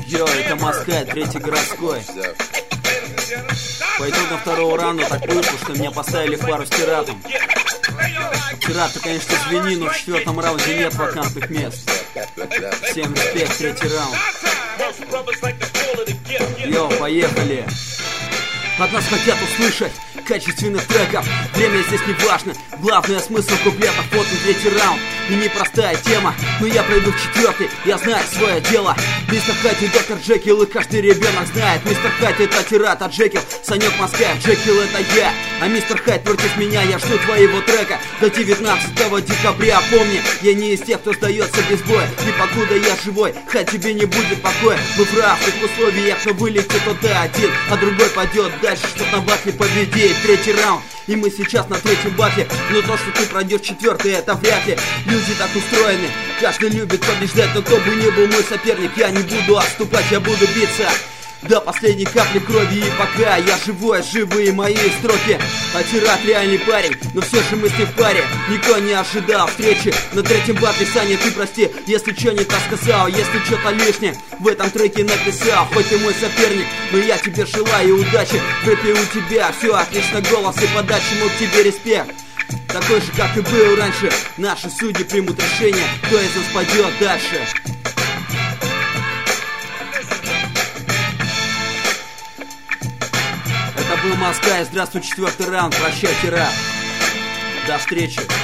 Йо, это Москва, третий городской. По итогам второго раунда так вышло, что меня поставили в пару с Тиратом. Тират, ты, конечно, извини, но в четвертом раунде нет вакантных мест. Всем респект, третий раунд. Йо, поехали. От нас хотят услышать качественных треков. Время здесь не важно, главное смысл куплетов. Вот он третий раунд, и непростая тема, но я пройду в четвертый, я знаю свое дело. Мистер Хайт и Доктор Джекил, и каждый ребенок знает. Мистер Хайт это Тират, а Джекил Санек Москва, Джекил это я. А мистер Хайт против меня, я жду твоего трека до 19 декабря. Помни, я не из тех, кто сдается без боя. И покуда я живой, Хайт тебе не будет покоя. Мы в равных условиях, но вылетит тот один, а другой пойдет дальше, чтоб на батле победить. Третий раунд, и мы сейчас на третьем батле. Но то, что ты пройдешь четвертый, это вряд ли. Люди так устроены, каждый любит побеждать. Но кто бы ни был мой соперник, я не буду отступать, я буду биться до последней капли крови. И пока я живой, живые мои строки. А Тират реальный парень, но все же мы с ним в паре. Никто не ожидал встречи на третьем батле. Саня, ты прости, если что не так сказал, если что-то лишнее в этом треке написал. Хоть ты мой соперник, но я тебе желаю удачи. В рэпе у тебя все отлично, голос и подача, мой к тебе респект. Такой же, как и был раньше. Наши судьи примут решение, кто из нас пойдет дальше. Это был Москва, и здравствуй, четвертый раунд. Прощай, Тират. До встречи.